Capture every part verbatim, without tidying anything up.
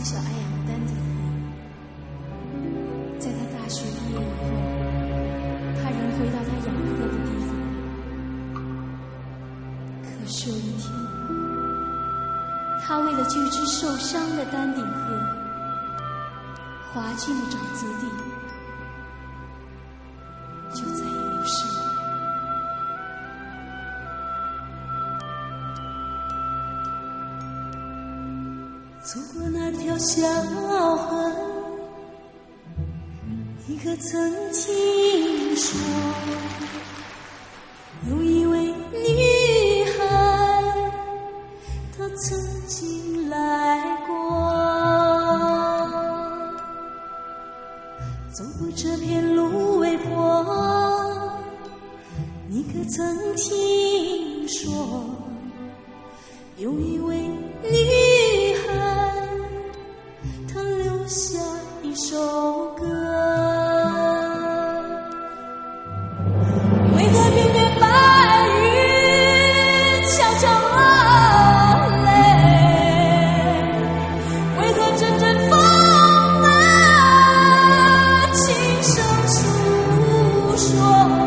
从小爱养的丹顶鹤，在他大学毕业以后，他仍回到他养鹤的地方。可是有一天，他为了救只受伤的丹顶鹤，滑进了沼泽地，就再也没有上来。 走过那条小河，你可曾听说，有一位女孩，她曾经来过。走过这片芦苇坡，你可曾听说，有一位女孩，她留下一首歌。为何片片白云悄悄落泪？为何阵阵风啊轻声诉说？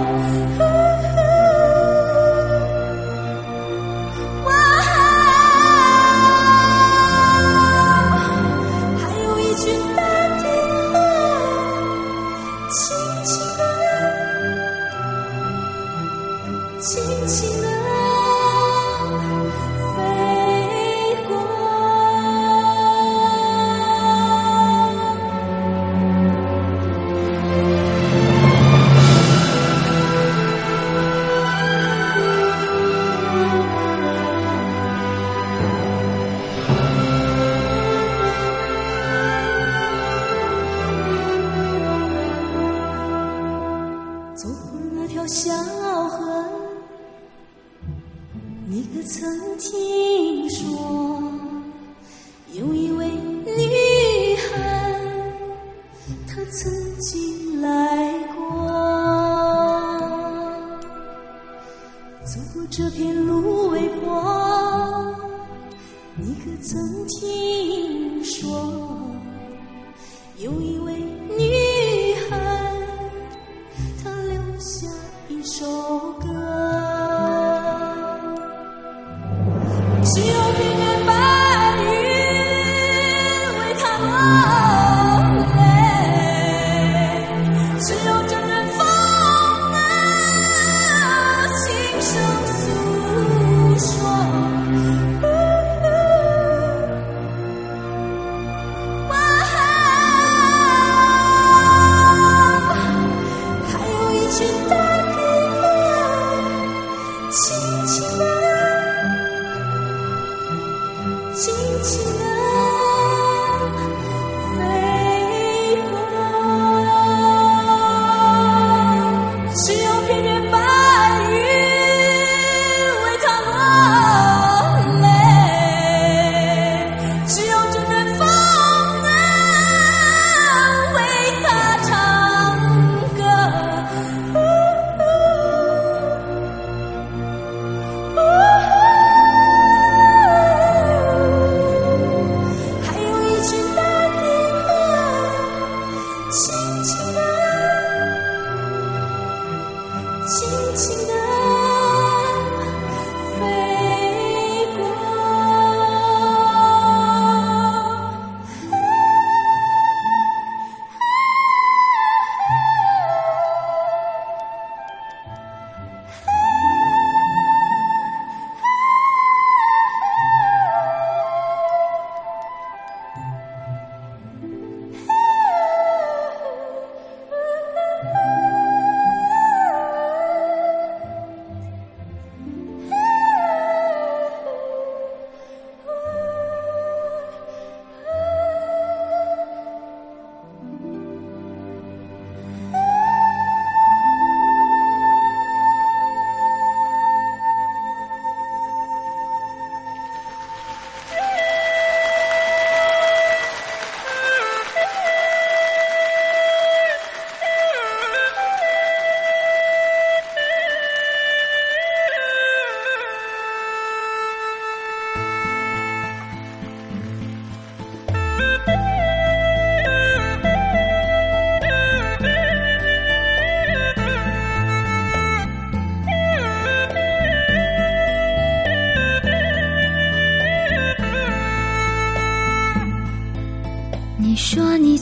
轻轻地飞过。走过那条小河，你可曾听说，有一位女孩，她曾经来过。走过这片芦苇坡，你可曾听说，有一位女孩，她留下一首歌。只有片片白云为他落泪，只有阵阵风啊轻声诉说。哇，还有一群丹顶鹤轻轻地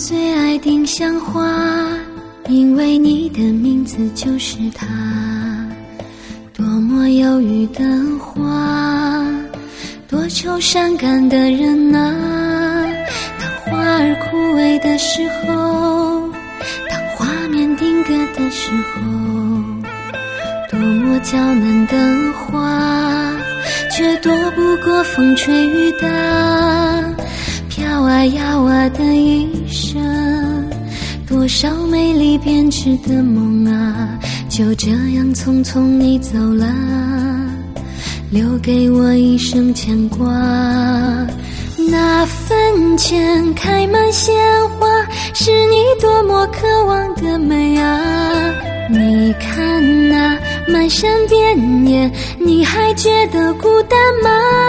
最爱丁香花，因为你的名字就是它。多么忧郁的花，多愁善感的人啊。当花儿枯萎的时候，当画面定格的时候，多么娇嫩的花，却躲不过风吹雨打。飘啊摇啊的一生，多少美丽编织的梦啊，就这样匆匆你走了，留给我一生牵挂。那坟前开满鲜花，是你多么渴望的美啊。你看那满山遍野，你还觉得孤单吗？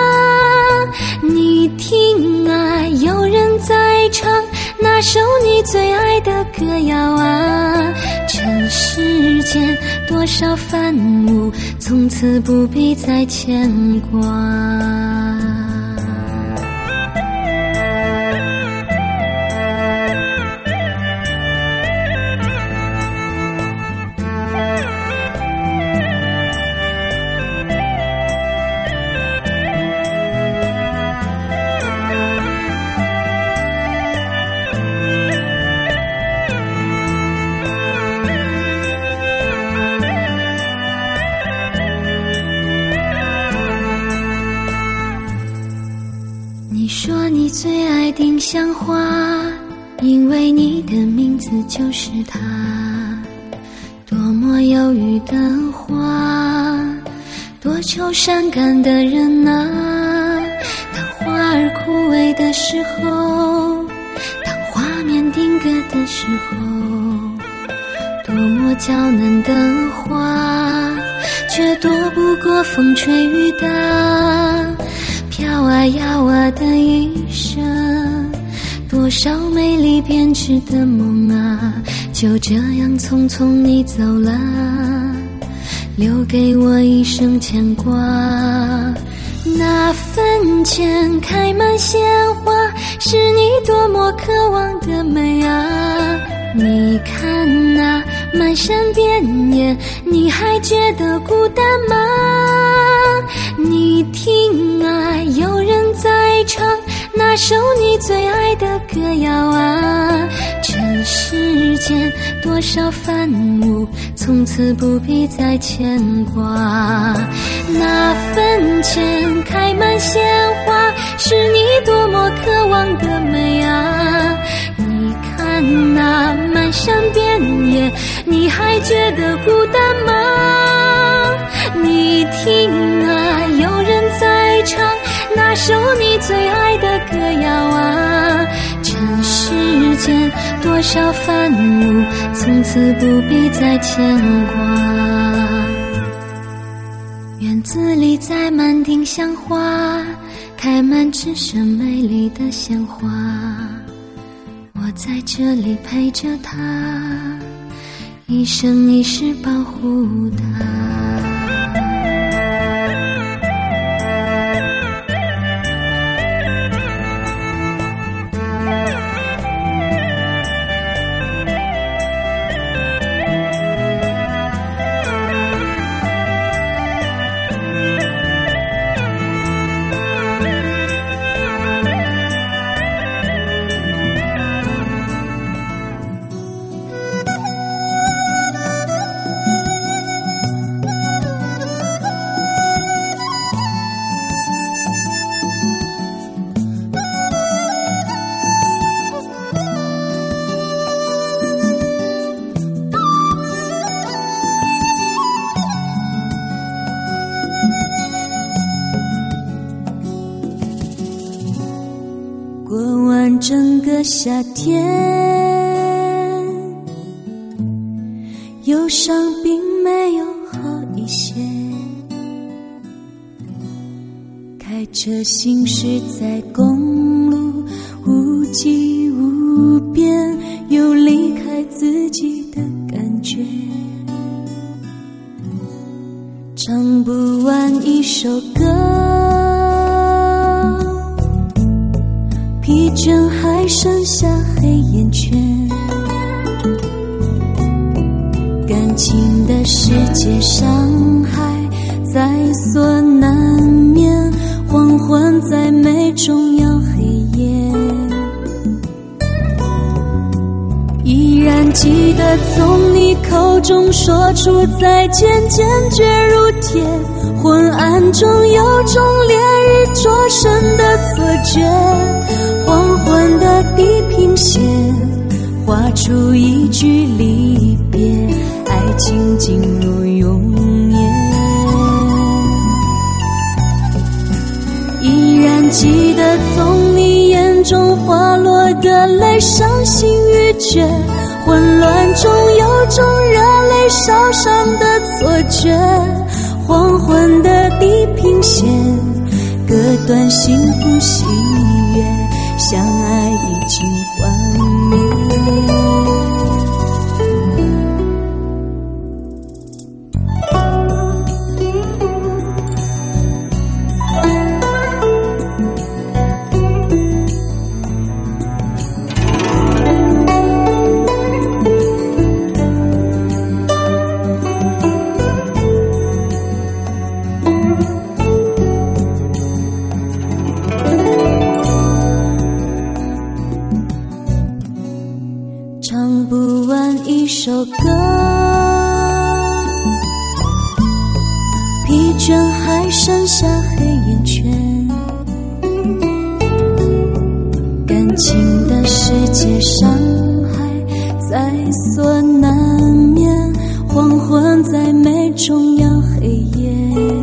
你听啊，有人在唱那首你最爱的歌谣啊。尘世间多少繁芜，从此不必再牵挂。你说你最爱丁香花，因为你的名字就是它。多么忧郁的花，多愁善感的人啊。当花儿枯萎的时候，当画面定格的时候，多么娇嫩的花，却躲不过风吹雨打。飘啊摇啊的一生，多少美丽编织的梦啊，就这样匆匆你走了，留给我一生牵挂。那坟前开满鲜花，是你多么渴望的美啊。你看那满山遍野，你还觉得孤单吗？你听啊，有人在唱那首你最爱的歌谣啊。尘世间多少繁芜，从此不必再牵挂。那坟前开满鲜花，是你多么渴望的美啊。你看那满山遍野，你还觉得孤单吗？你听啊，有人在唱那首你最爱的歌谣啊。尘世间多少繁芜，从此不必再牵挂。院子里栽满丁香花，开满只剩美丽的鲜花。我在这里陪着她，一生一世保护她。 整个夏天，忧伤并没有好一些。开车行驶在公路，无际无边，有离开自己的感觉。唱不完一首歌，疲倦还剩下黑眼圈，感情的世界伤害在所难免，黄昏再美终要黑夜。依然记得从你口中说出再见，坚决如铁，昏暗中有种烈日灼身的错觉，黄昏的地平线画出一句离别，爱情进入永远。依然记得从你眼中滑落的泪，伤心欲绝，混乱中有种热泪烧伤的错觉，黄昏的地平线割断幸福喜悦，相爱已经幻灭。唱不完一首歌，疲倦还剩下黑眼圈，感情的世界伤害在所难免，黄昏再美终要黑夜。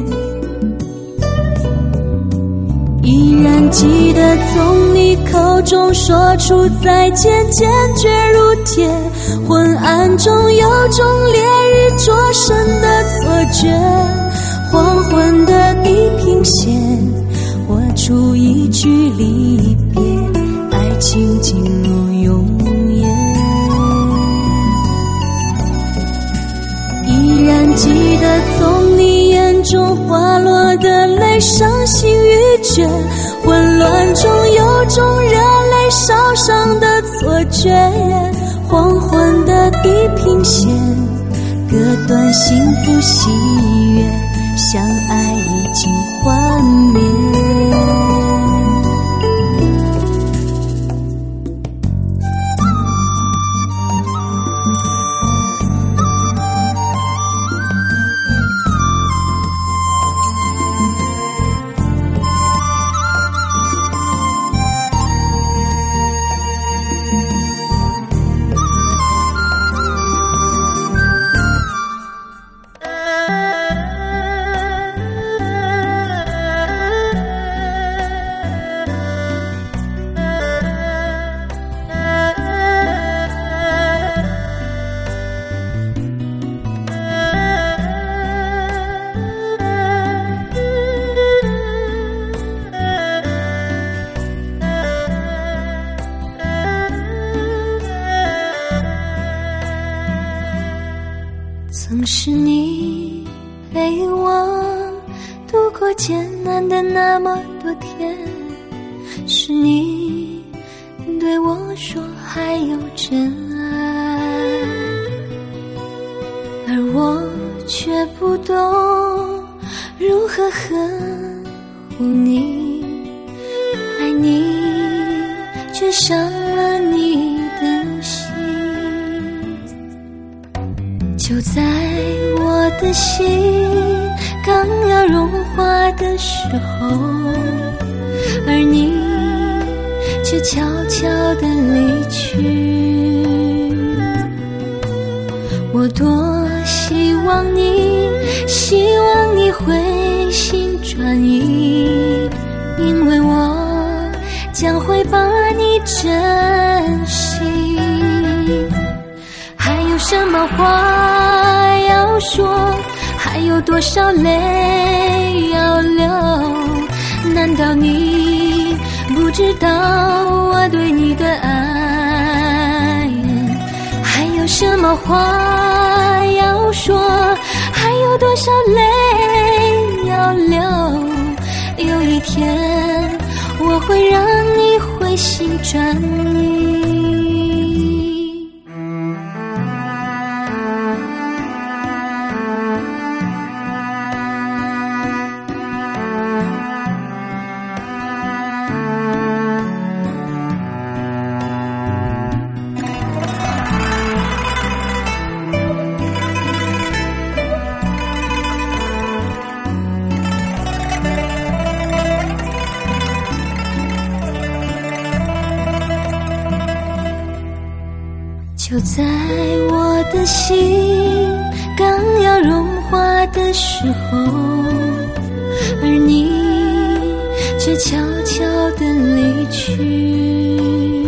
依然记得从你口中说出再见，坚决如铁，昏暗中有种烈日灼身的错觉，黄昏的地平线画出一句离别，爱情进入永远。依然记得从你眼中滑落的泪，伤心欲绝，混乱中有种热泪烧伤的错觉，黄昏的地平线割断幸福喜悦，相爱已经幻灭。 曾是你陪我度过艰难的那么多天，是你对我说还有真爱，而我却不懂如何呵护你，爱你却伤了你的心。就在我的心刚要融化的时候，而你却悄悄地离去。我多希望你，希望你回心转意，因为我将会把你珍惜。还有什么话要说，还有多少泪要流，难道你不知道我对你的爱？还有什么话要说，还有多少泪要流，有一天我会让你回会心转意。就在我的心刚要融化的时候，而你却悄悄地离去。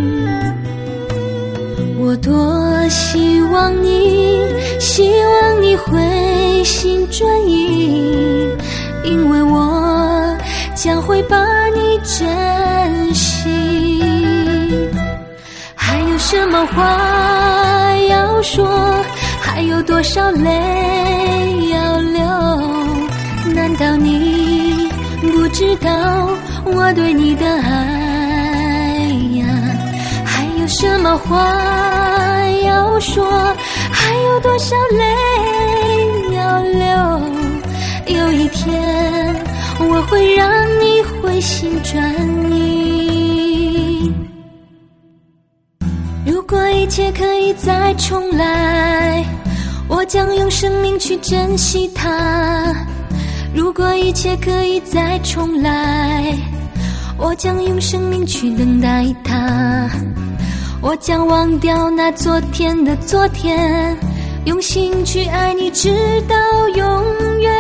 我多希望你，希望你会心转意，因为我将会把你珍惜。还有什么话要说，还有多少泪要流，难道你不知道我对你的爱呀？还有什么话要说，还有多少泪要流，有一天我会让你回心转意。如果一切可以再重来，我将用生命去珍惜它。如果一切可以再重来，我将用生命去等待它。我将忘掉那昨天的昨天，用心去爱你直到永远。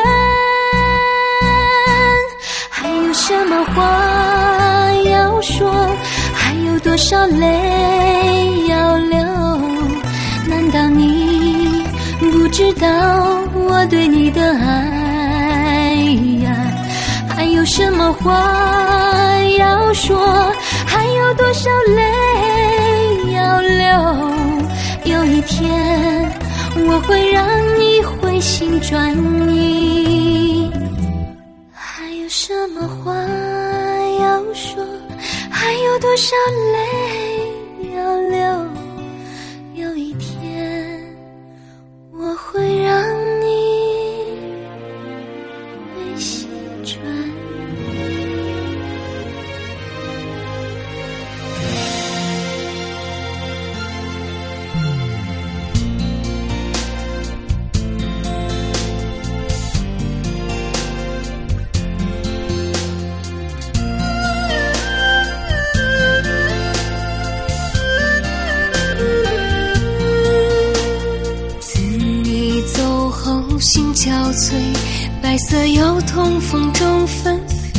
还有什么话要说，还有多少泪要流，难道你不知道我对你的爱呀？还有什么话要说，还有多少泪要流，有一天我会让你回心转意。还有什么话要说，还有多少泪要流，有一天我会让你回心转意。心憔悴，白色又痛风中纷飞，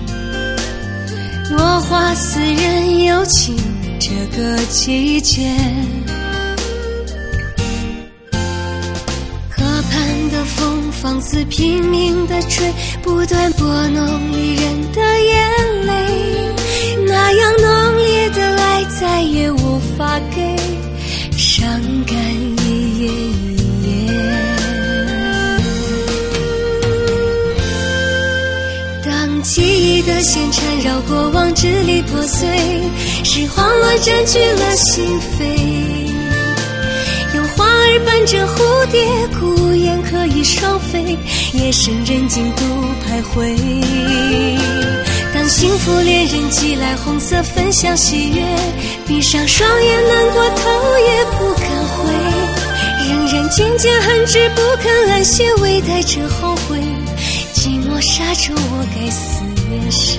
落花似人有情这个季节。河畔的风放肆拼命地吹，不断拨弄离人的眼泪，那样浓烈的爱再也无法给，伤感一夜一夜。记忆的线缠绕过往支离破碎，是慌乱占据了心扉，有花儿伴着蝴蝶，孤雁可以双飞，夜深人静独徘徊。当幸福恋人寄来红色分享喜悦，闭上双眼难过头也不敢回，仍然渐渐恨之不肯安歇，微带着后悔，寂寞杀着我该思念谁。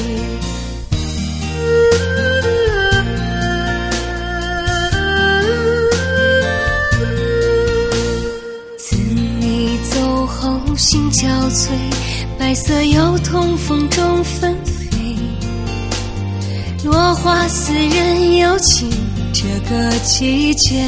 自你走后心憔悴，白色又痛风中纷飞，落花似人有情这个季节。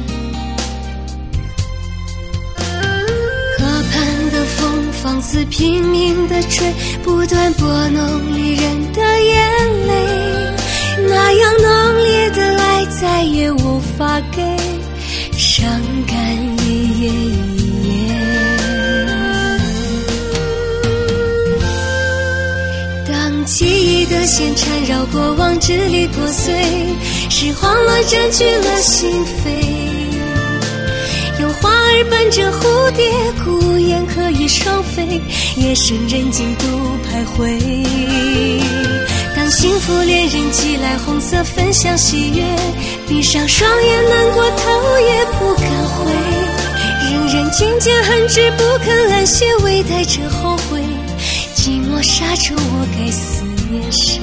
放肆拼命地吹，不断拨弄离人的眼泪，那样浓烈的爱再也无法给，伤感一夜一夜。当记忆的的线缠绕过往，支离破碎，是慌乱占据了心扉。有花儿伴着蝴蝶，孤雁可以双飞，夜深人静独徘徊。当幸福恋人寄来红色分享喜悦，闭上双眼难过头也不敢回，仍然渐渐恨之不肯安歇，微带着后悔，寂寞杀着我该思念谁。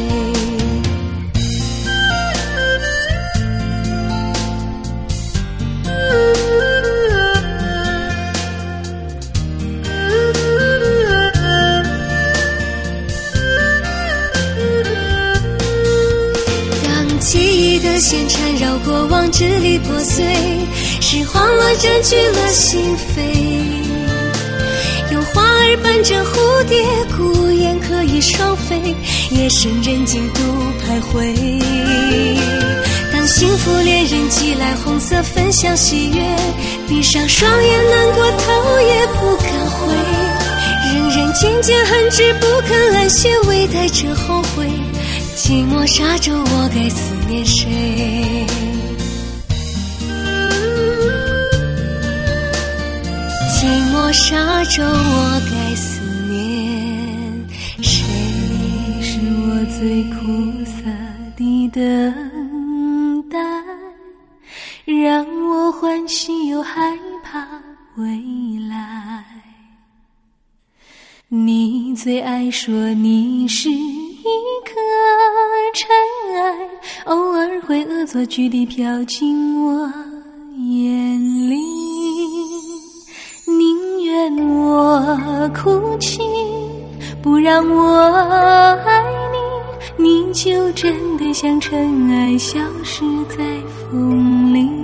记忆的线缠绕过往，支离破碎，是慌乱占据了心扉。有花儿伴着蝴蝶，孤雁可以双飞，夜深人静独徘徊。当幸福恋人寄来红色分享喜悦，闭上双眼难过头也不敢回，仍然渐渐恨之不肯安歇，微带着后悔，寂寞杀着我该思念谁。寂寞杀着我该思念谁。 是我最苦涩的等待，让我欢喜又害怕未来。你最爱说你是一颗尘埃，偶尔会恶作剧地飘进我眼里。宁愿我哭泣，不让我爱你，你就真的像尘埃消失在风里。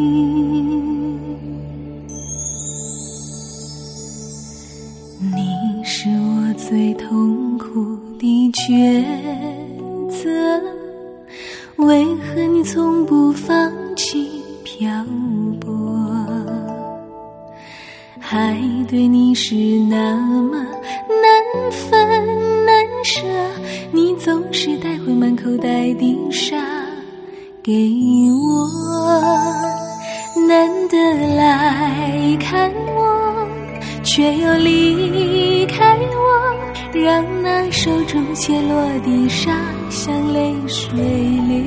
你是我最痛苦的抉择，为何你从不放弃漂泊？爱对你是那么难分难舍，你总是带回满口袋的沙给我。难得来看我，却又离开我，让那手中泻落的沙像泪水流。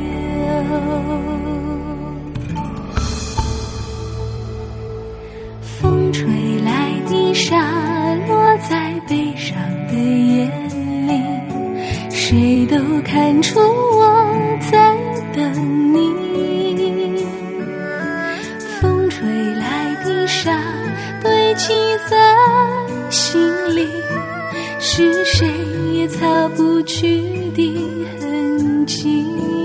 风吹来的沙落在悲伤的眼里，谁都看出我在等你。风吹来的沙堆积在心里，是谁也擦不去的痕迹。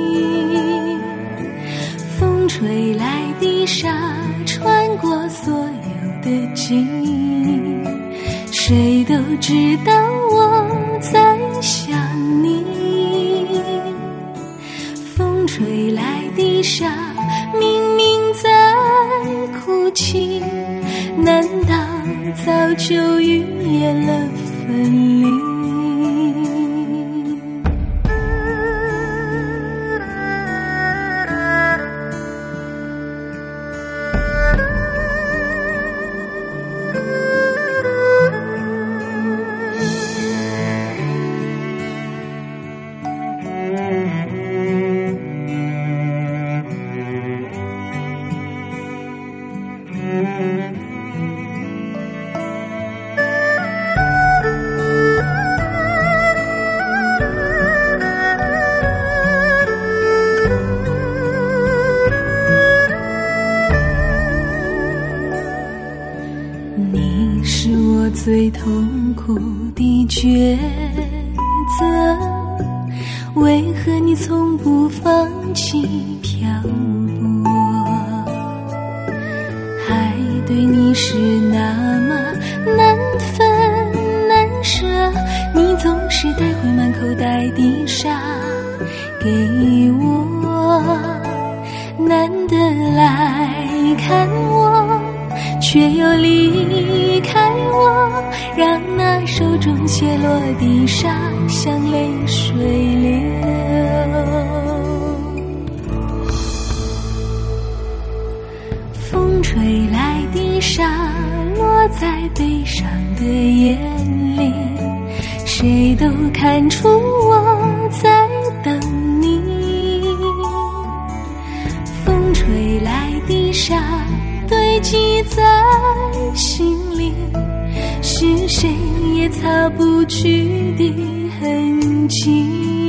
风吹来的沙穿过所有的记忆，谁都知道我在想你。风吹来的沙明明在哭泣，难道早就预言了分离？最痛苦的抉择，为何你从不放弃漂泊？爱对你是那么难分难舍，你总是带回满口袋的沙给我。难得来看我，却又离开我， 让那手中泻落地上像泪水流。风吹来的沙落在悲伤的眼里，谁都看出我在等你。风吹来的沙堆积在心里，是谁也擦不去的痕迹。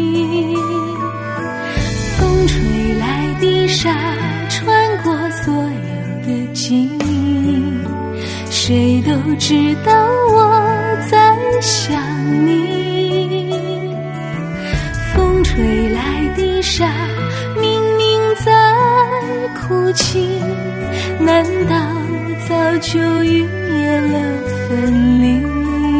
风吹来的沙穿过所有的记忆，谁都知道我在想你。风吹来的沙明明在哭泣，难道早就预言了分离？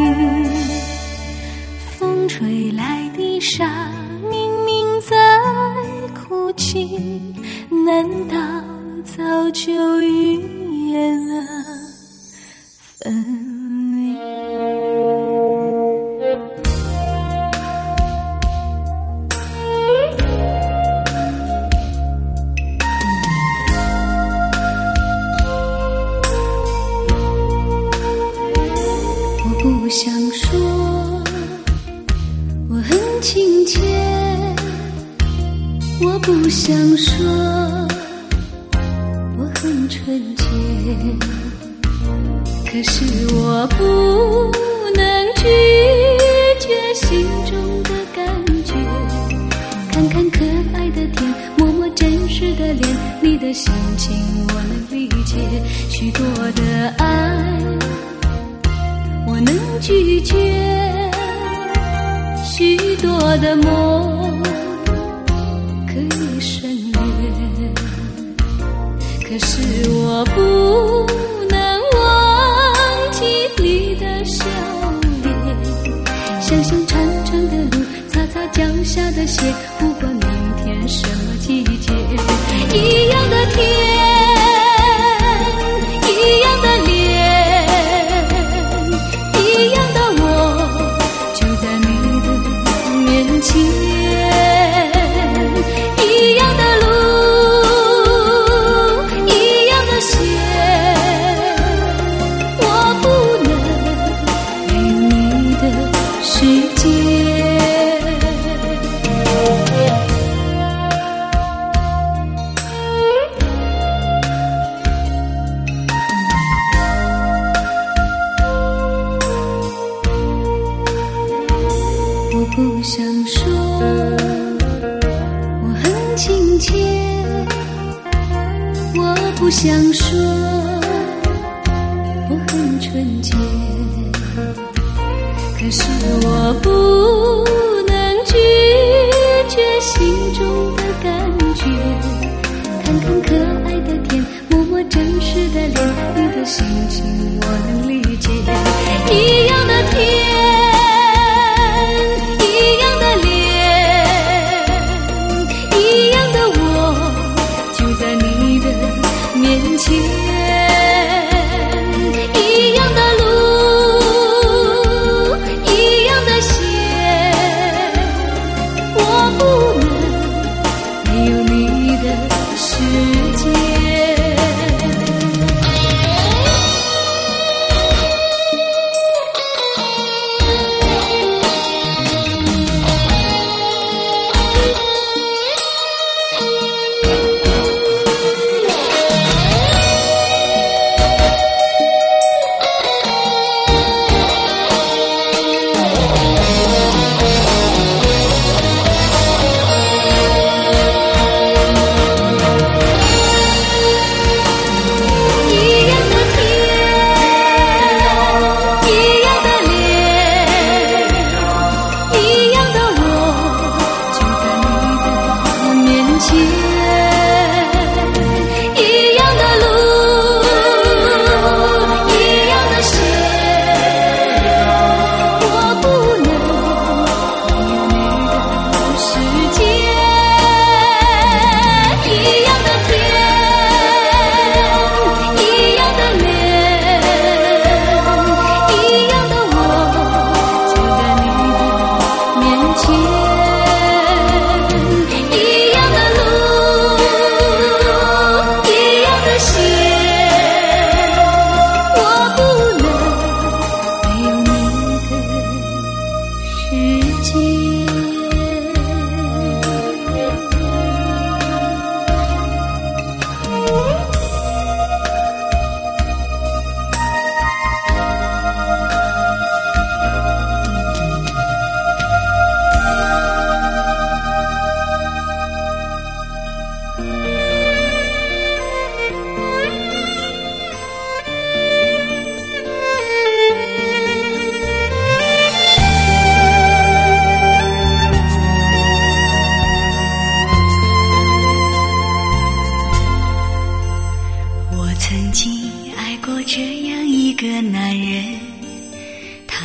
风吹来的沙明明在哭泣，难道早就预言了分离？我不想说我很亲切，我不想说我很纯洁，可是我不能拒绝心中的感觉。看看可爱的天，摸摸真实的脸，你的心情我能理解。许多的爱我能拒绝，许多的梦可以省略，可是我不能忘记你的笑脸。想想长长的路，擦擦脚下的鞋，不管明天什么季节，一样的天，一样的脸，一样的我，就在你的面前。一样的路，一样的鞋，我不能给你的世界。我不想说我很亲切，我不想说我很纯洁，可是我不能拒绝心中的感觉。看看可爱的天，摸摸真实的脸，你的心情我能理解。一样的天，一样的脸，一样的我，就在你的面前。一样的路，一样的鞋，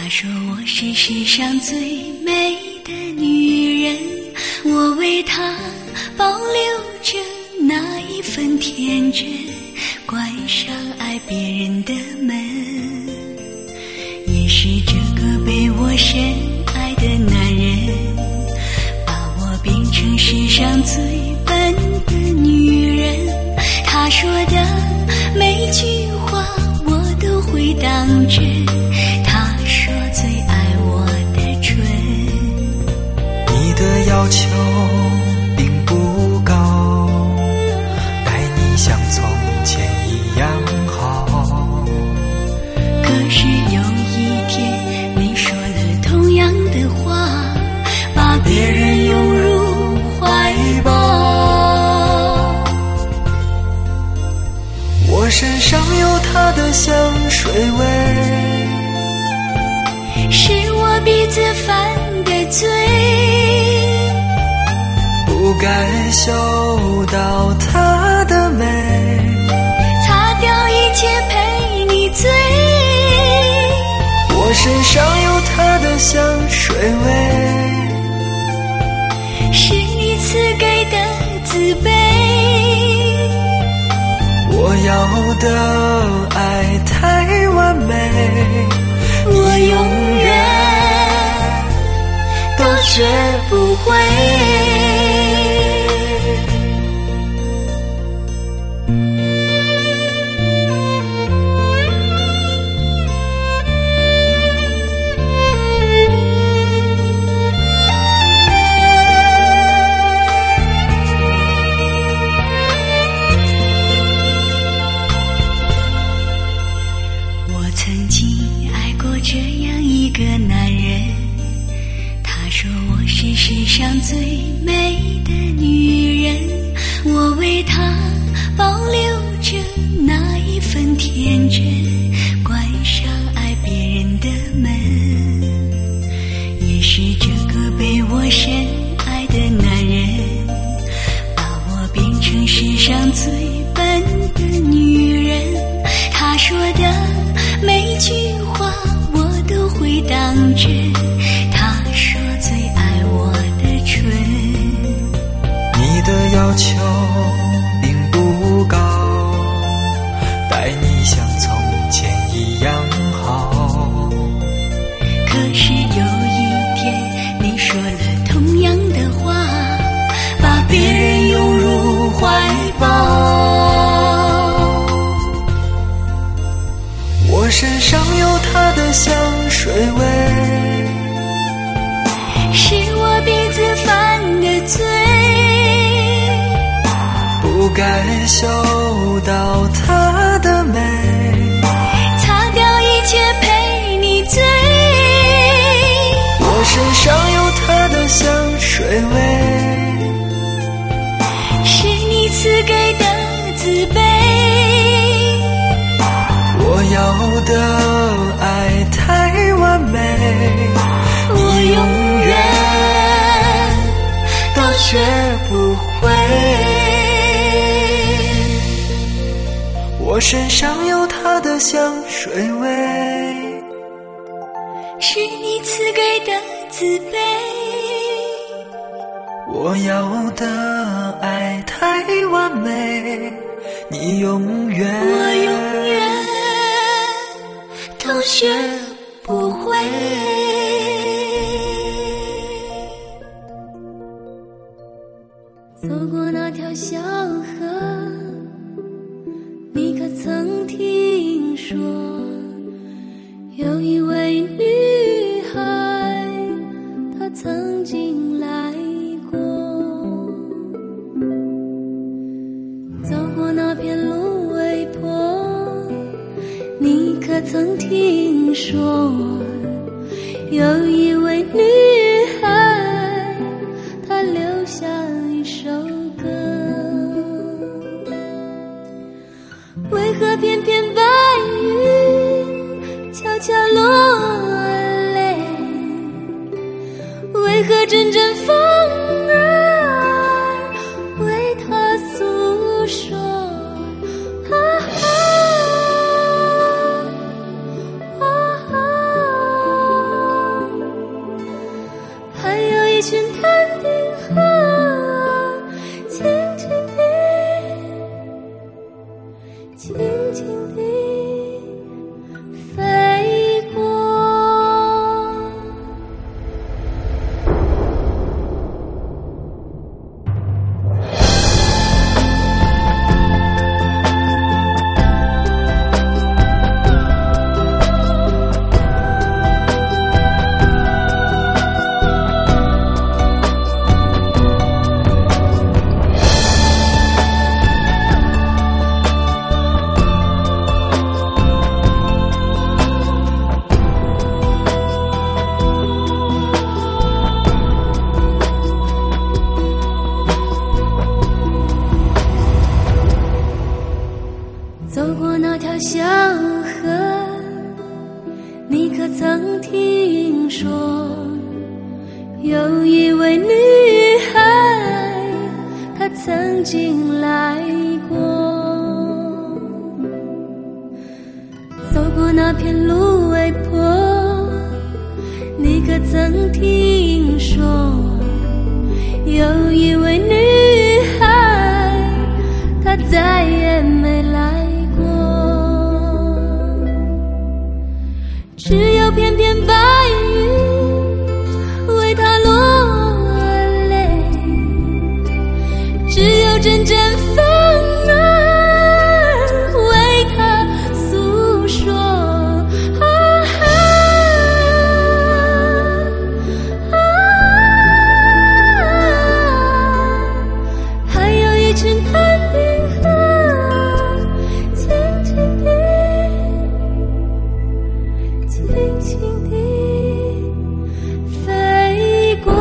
他说我是世上最美的女人，我为他保留着那一份天真，关上爱别人的门。也是这个被我深爱的男人，把我变成世上最笨的女人。他说的每句话我都会当真，他说最爱我的唇。 你的要求并不高，待你像从前一样好。 可是有一天你说了同样的话，把别人拥入怀抱。 我身上有他的香水味， 是我鼻子犯的罪， 不该嗅到他的美， 擦掉一切陪你醉。 我身上有他的香水味， 是你赐给的自卑。 我要的爱太完美， 我永远都学不会。曾经爱过这样一个男人，他说我是世上最美的女人，我为他保留着那一份天真，关上爱别人的门。也是这个被我深爱的男人，把我变成世上最笨的女人。他说的每句话我都会当真，他说最爱我的唇。 你的要求并不高，待你像从前一样好。 可是有一天你说了同样的话，把别人拥入怀抱。 我身上有他的香水味， 是我鼻子犯的罪， 不该嗅到他的美， 擦掉一切陪你醉。 我身上有他的香水味， 是你赐给的自卑。 我要的爱太完美， 我永远都学不会。 我身上有他的香水味， 是你赐给的自卑。 我要的爱太完美，你永远我永远都学不会。 走过那条小河，你可曾听说有一位女孩，她曾经来过。走过那片芦苇坡，你可曾听说有一位女孩，她留下一首歌。为何偏偏白云悄悄落泪？为何阵阵风儿为她诉说？啊啊啊啊说，有一位女孩，她曾经来过，走过那片芦苇坡，你可曾听说，有一位女孩，她再也没来过，只有片片白云为她落泪，只有阵阵风儿为她诉说，啊啊啊，还有一群淡云河轻轻地轻轻地飞过。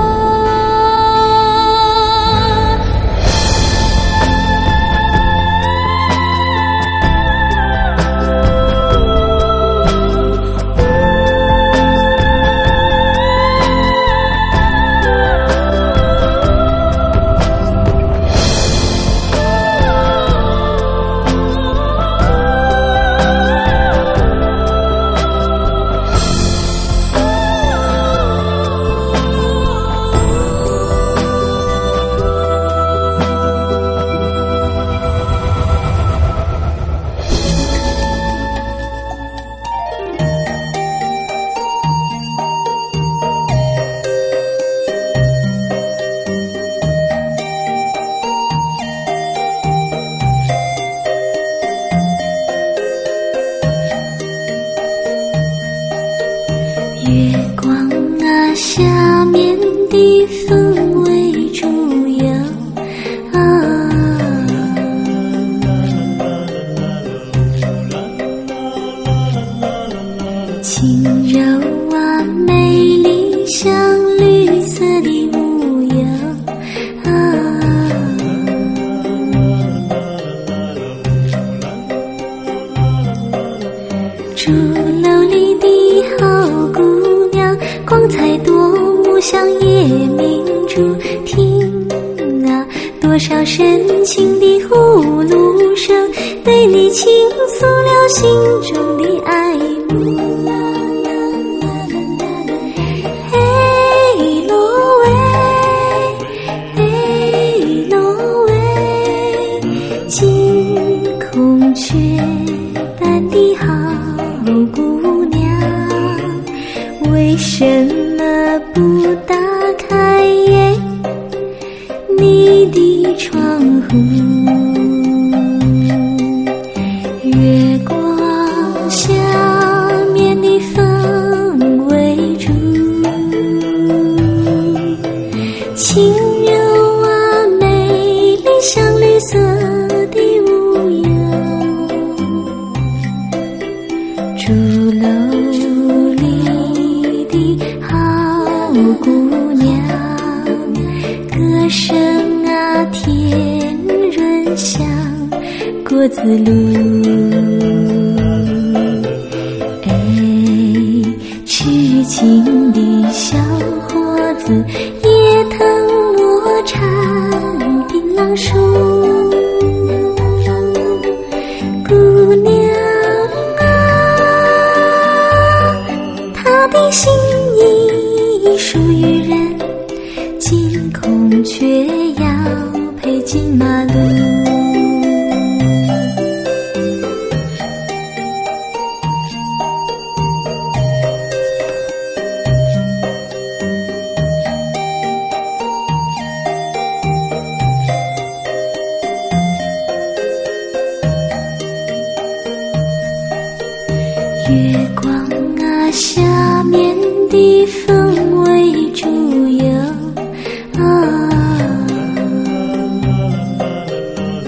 月光啊，下面的风为主摇啊，轻柔啊，美丽像绿色的舞摇啊，竹楼里的好姑娘，光彩夺目像夜明珠，听啊，多少深情的呼噜声，对你倾诉了心中的爱慕。嘿罗喂，嘿罗喂，惊孔雀般的好姑娘，为什么不打开你的窗户？月光下面的风为主，轻柔啊，美丽像绿色的舞摇，竹楼里的好姑娘，歌声啊甜润像果子露，哎，痴情的小伙子也疼我缠槟榔树，姑娘的心意属于人，惊孔雀要配金马路。月光啊，下面的风为主摇啊，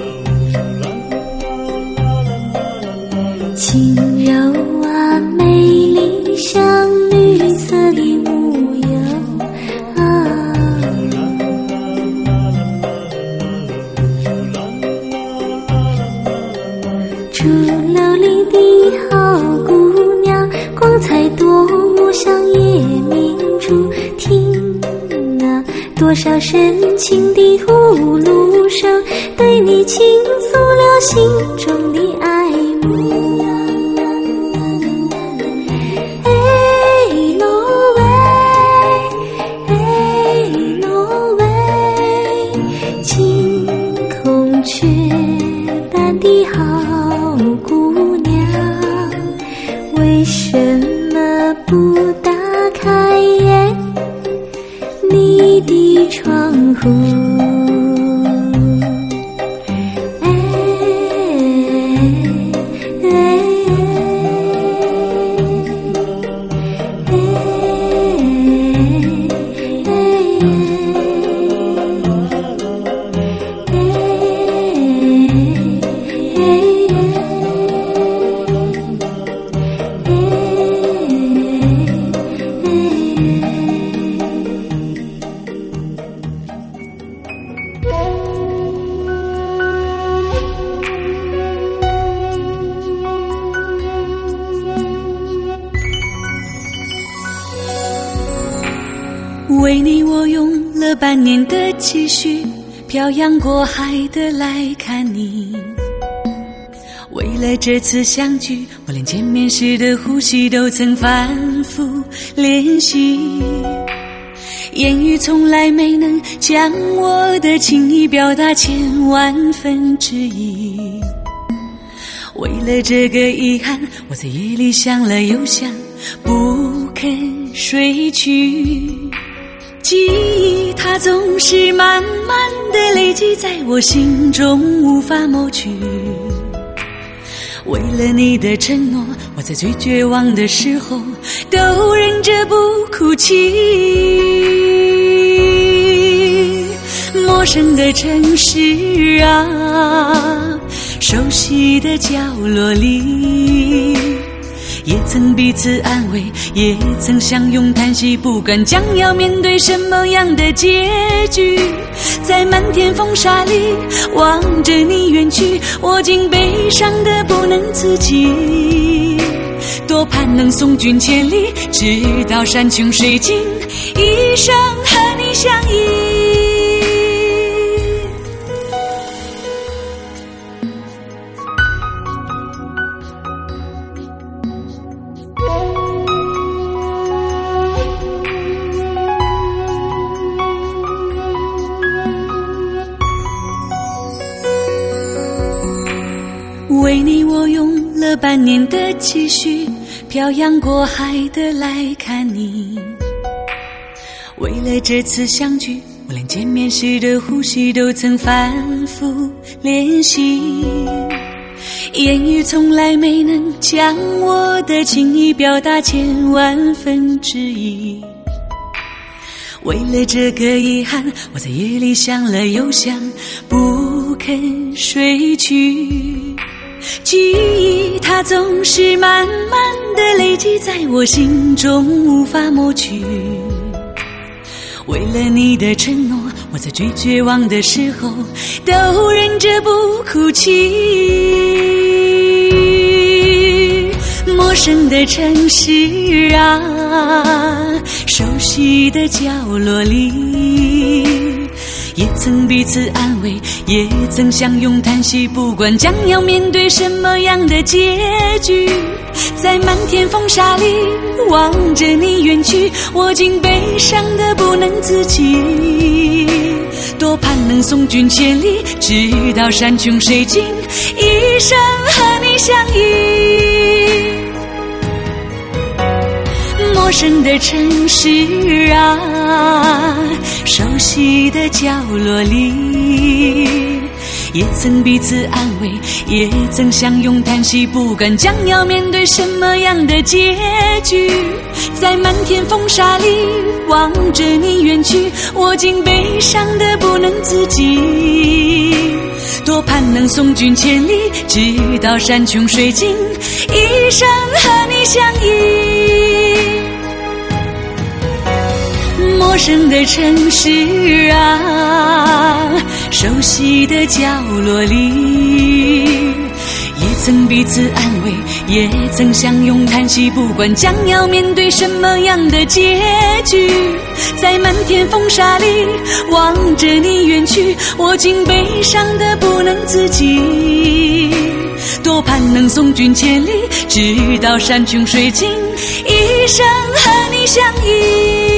处听啊，多少深情的吐露声，对你倾诉了心中的爱慕。哎喽喂，哎喽喂，晴空雀斑的好姑娘，为什么不打开你的窗户？哎哎哎为你我用了半年的积蓄，漂洋过海的来看你。为了这次相聚，我连见面时的呼吸都曾反复练习，言语从来没能将我的情意表达千万分之一。为了这个遗憾，我在夜里想了又想，不肯睡去。记忆它总是慢慢地累积在我心中，无法抹去。为了你的承诺，我在最绝望的时候都忍着不哭泣。陌生的城市啊，熟悉的角落里，也曾彼此安慰，也曾相拥叹息，不管将要面对什么样的结局。在漫天风沙里望着你远去，我竟悲伤得不能自己。多盼能送君千里，直到山穷水尽，一生和你相依。为你我用了半年的积蓄，漂洋过海的来看你。为了这次相聚，我连见面时的呼吸都曾反复练习，言语从来没能将我的情意表达千万分之一。为了这个遗憾，我在夜里想了又想，不肯睡去。记忆它总是慢慢地累积在我心中，无法抹去。为了你的承诺，我在最绝望的时候都忍着不哭泣。陌生的城市啊，熟悉的角落里，也曾彼此安慰，也曾相拥叹息，不管将要面对什么样的结局。在漫天风沙里望着你远去，我竟悲伤得不能自己。多盼能送君千里，直到山穷水尽，一生和你相依。陌生的城市啊，熟悉的角落里，也曾彼此安慰，也曾相拥叹息，不管将要面对什么样的结局。在漫天风沙里望着你远去，我竟悲伤得不能自己。多盼能送君千里，直到山穷水尽，一生和你相依。陌生的城市啊，熟悉的角落里，也曾彼此安慰，也曾相拥叹息，不管将要面对什么样的结局，在漫天风沙里望着你远去，我竟悲伤得不能自己，多盼能送君千里，直到山穷水尽，一生和你相依。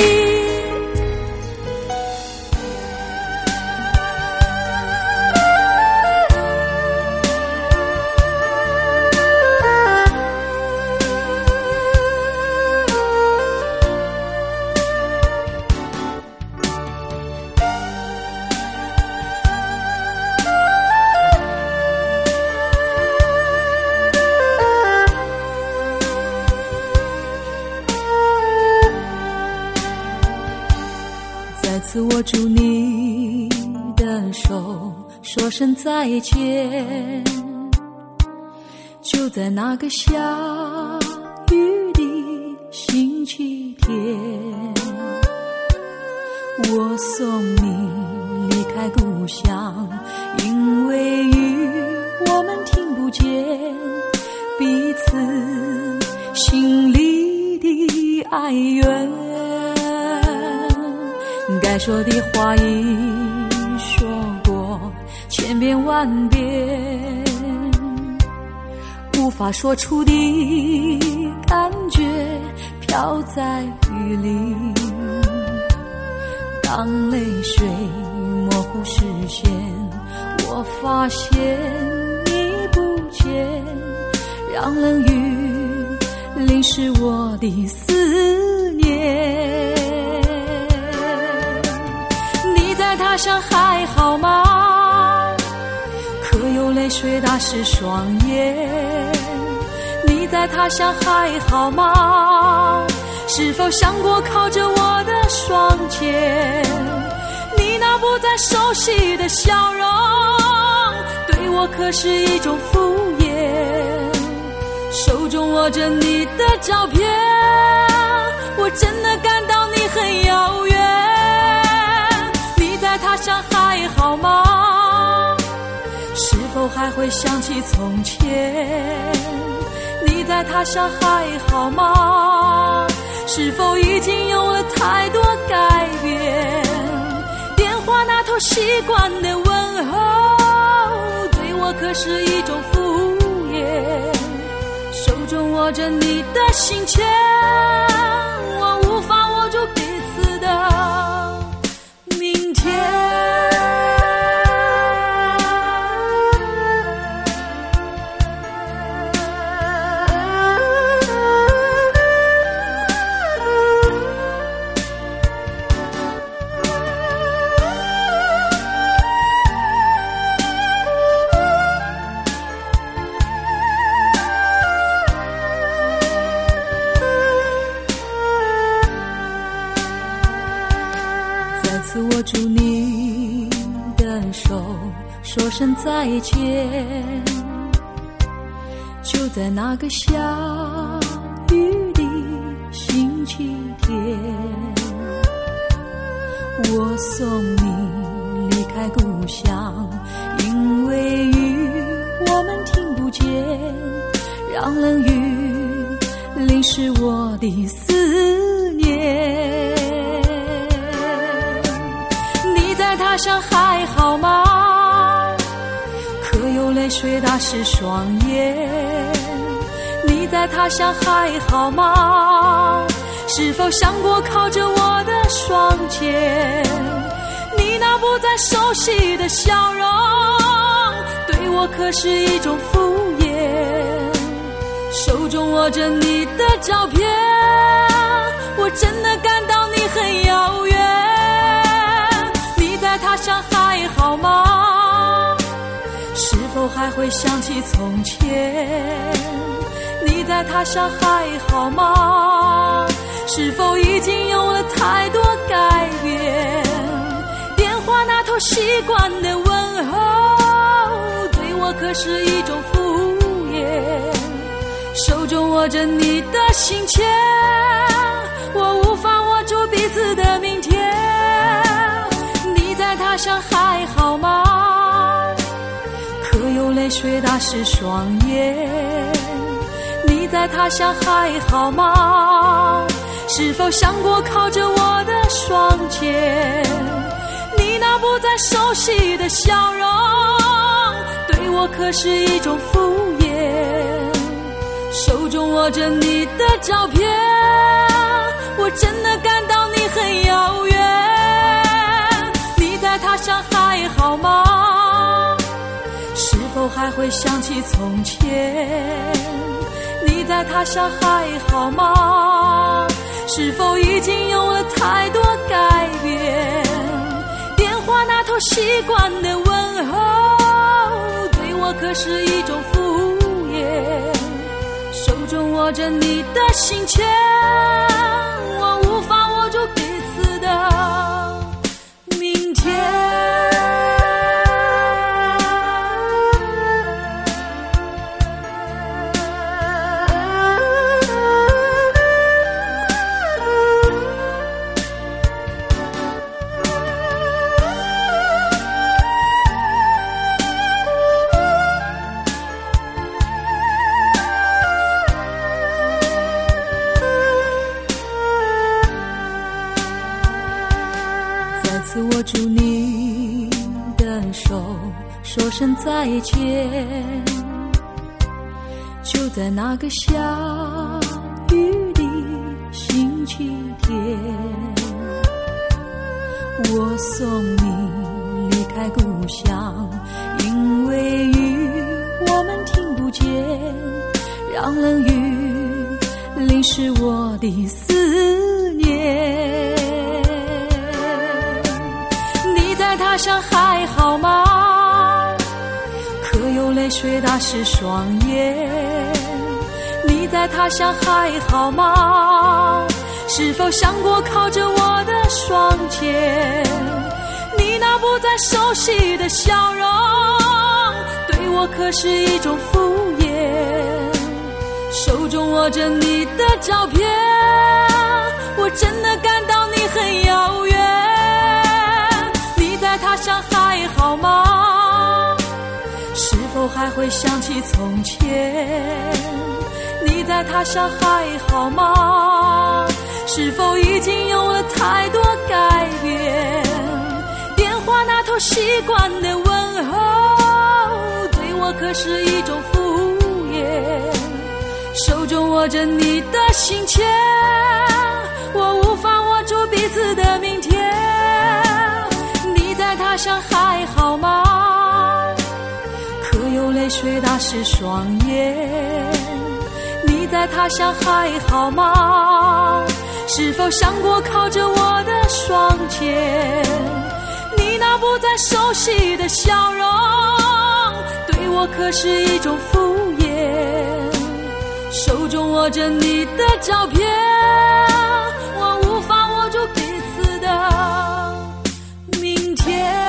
再次握住你的手，说声再见，就在那个下雨的星期天，我送你离开故乡，因为雨我们听不见彼此心里的哀怨，该说的话已说过千遍万遍，无法说出的感觉飘在雨里，当泪水模糊视线，我发现你不见，让冷雨淋湿我的思念。你在他乡还好吗？可有泪水打湿双眼？你在他乡还好吗？是否想过靠着我的双肩？你那不再熟悉的笑容，对我可是一种敷衍。手中握着你的照片，我真的感到你很遥远。你在他乡还好吗？是否还会想起从前？你在他乡还好吗？是否已经有了太多改变？电话那头习惯的问候，对我可是一种敷衍。手中握着你的心签，我无法握住彼此的明天。握住你的手，说声再见，就在那个下雨的星期天，我送你离开故乡，因为雨我们听不见，让冷雨淋湿我的思念。在他乡还好吗？可有泪水打湿双眼？你在他乡还好吗？是否想过靠着我的双肩？你那不再熟悉的笑容，对我可是一种敷衍。手中握着你的照片，我真的感到你很遥远。在他乡还好吗？是否还会想起从前？你在他乡还好吗？是否已经有了太多改变？电话那头习惯的问候，对我可是一种敷衍。手中握着你的心签，我无法握住彼此的明天。在他乡还好吗？可有泪水打湿双眼。你在他乡还好吗？是否想过靠着我的双肩？你那不再熟悉的笑容，对我可是一种敷衍。手中握着你的照片，我真的感到你很遥远。你在他乡还好吗？是否还会想起从前？你在他乡还好吗？是否已经有了太多改变？电话那头习惯的问候，对我可是一种敷衍。手中握着你的心签，我无法握住彼此的明天。握住你的手，说声再见。就在那个下雨的星期天，我送你离开故乡，因为雨我们听不见，让冷雨淋湿我的思念。在他乡还好吗？可有泪水打湿双眼？你在他乡还好吗？是否想过靠着我的双肩？你那不再熟悉的笑容，对我可是一种敷衍。手中握着你的照片，我真的感到你很遥远。在他乡还好吗？是否还会想起从前？你在他乡还好吗？是否已经有了太多改变？电话那头习惯的问候，对我可是一种敷衍。手中握着你的心签，我无法握住彼此的明天。在他乡还好吗？可有泪水打湿双眼？你在他乡还好吗？是否想过靠着我的双肩？你那不再熟悉的笑容，对我可是一种敷衍。手中握着你的照片，我无法握住彼此的明天。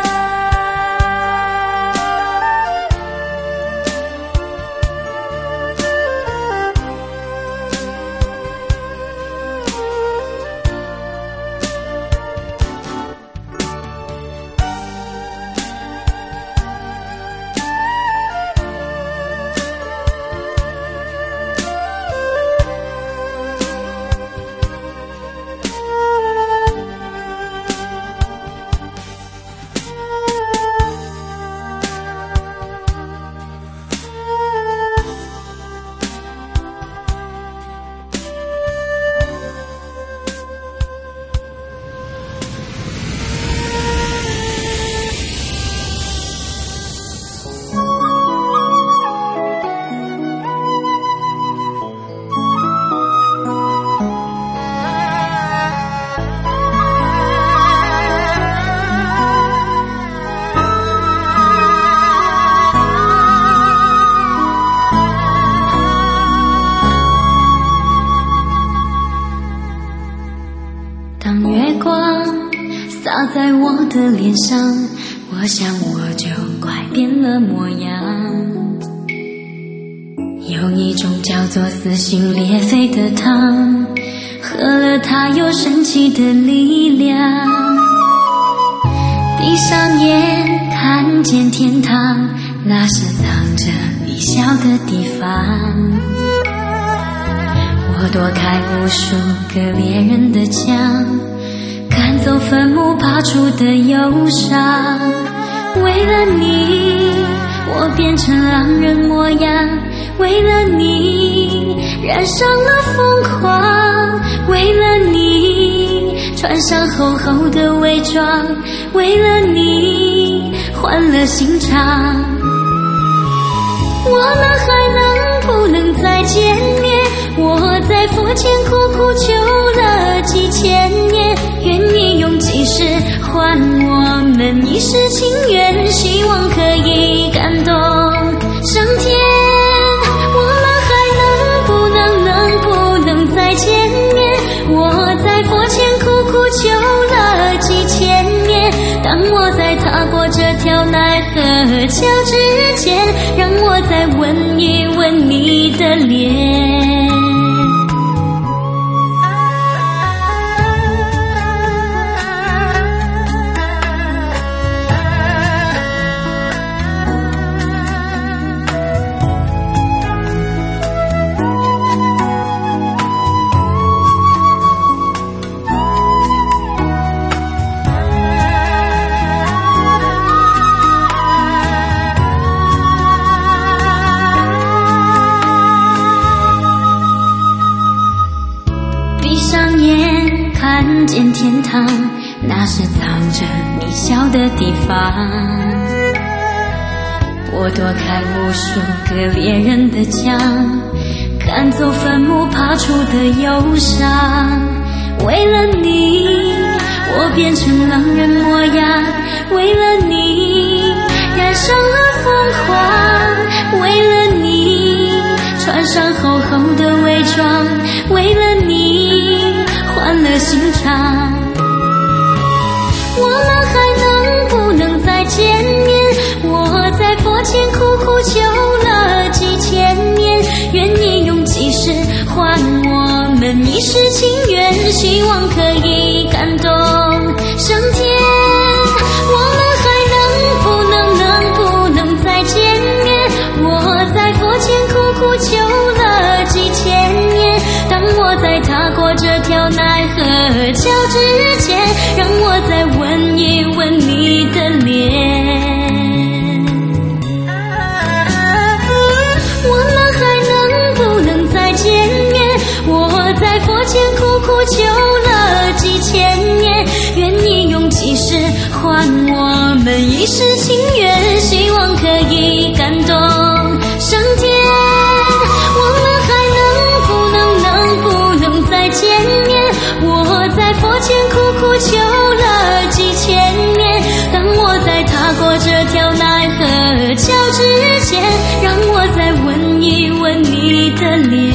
洒在我的脸上，我想我就快变了模样。有一种叫做撕心裂肺的汤，喝了它有神奇的力量。闭上眼看见天堂， 那是藏着你笑的地方。我躲开无数个猎人的枪，赶走坟墓爬出的忧伤。为了你，我变成狼人模样，为了你染上了疯狂，为了你穿上厚厚的伪装，为了你换了心肠。我们还能不能再见面？我在佛前苦苦求了几千年，愿你用几世换我们一世情缘，希望可以感动上天。我们还能不能能不能再见面？我在佛前苦苦求了几千年，当我在踏过这条奈何桥之前，让我再吻一吻你的脸。看见天堂，那是藏着你笑的地方。我躲开无数个猎人的枪，赶走坟墓爬出的忧伤。为了你，我变成狼人模样，为了你染上了疯狂，为了你穿上厚厚的伪装，为了你换了心肠。我们还能不能再见面？我在佛前苦苦求了几千年，愿你用几世换我们一世情缘，希望可以感动上天。我们还能不能能不能再见面？我在佛前苦苦求了几千年，当我在踏过这条奈何桥之前，让我再吻一吻你的脸。我们还能不能再见面？我在佛前苦苦求了几千年，愿你用几世换我们一世情缘，希望可以感动上天。我们还能不能能不能再见面？我在佛前苦苦求了几千年，当我在踏过这条奈何桥之前，让我再吻一吻你的脸。